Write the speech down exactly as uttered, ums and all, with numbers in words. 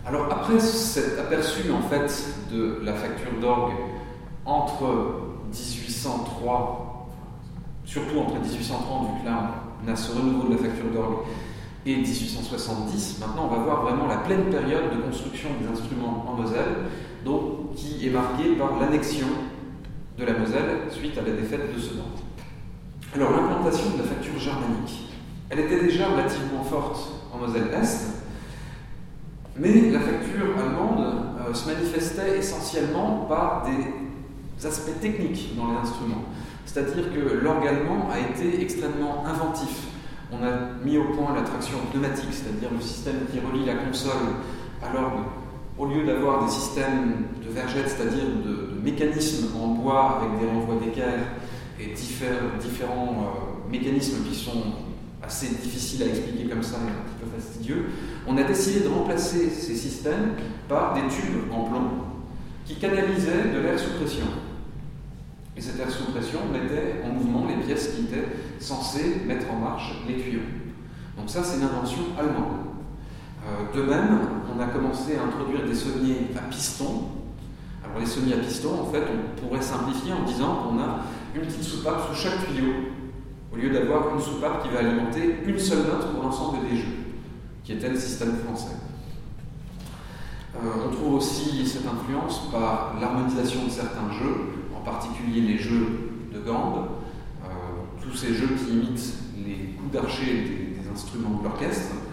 Alors après cet aperçu en fait de la facture d'orgue entre dix-huit cent trois, surtout entre dix-huit cent trente, vu que là on a ce renouveau de la facture d'orgue, et dix-huit cent soixante-dix, maintenant on va voir vraiment la pleine période de construction des instruments en Moselle, donc, qui est marquée par l'annexion de la Moselle suite à la défaite de Sedan. Alors l'implantation de la facture germanique, elle était déjà relativement forte en Moselle-Est, mais la facture allemande euh, se manifestait essentiellement par des aspects techniques dans les instruments. C'est-à-dire que l'orgue allemand a été extrêmement inventif. On a mis au point la traction pneumatique, c'est-à-dire le système qui relie la console à l'orgue. Au lieu d'avoir des systèmes de vergettes, c'est-à-dire de, de mécanismes en bois avec des renvois d'équerre et diffé- différents euh, mécanismes qui sont assez difficiles à expliquer comme ça, mais un petit peu fastidieux, on a décidé de remplacer ces systèmes par des tubes en plomb qui canalisaient de l'air sous pression. Et cet air sous pression mettait en mouvement les pièces qui étaient censées mettre en marche les tuyaux. Donc ça, c'est une invention allemande. Euh, de même, on a commencé à introduire des sauniers à piston. Alors les sauniers à piston, en fait, on pourrait simplifier en disant qu'on a une petite soupape sous chaque tuyau, au lieu d'avoir une soupape qui va alimenter une seule note pour l'ensemble des jeux, qui était le système français. Euh, on trouve aussi cette influence par l'harmonisation de certains jeux, en particulier les jeux de gambe, euh, tous ces jeux qui imitent les coups d'archet des, des instruments de l'orchestre.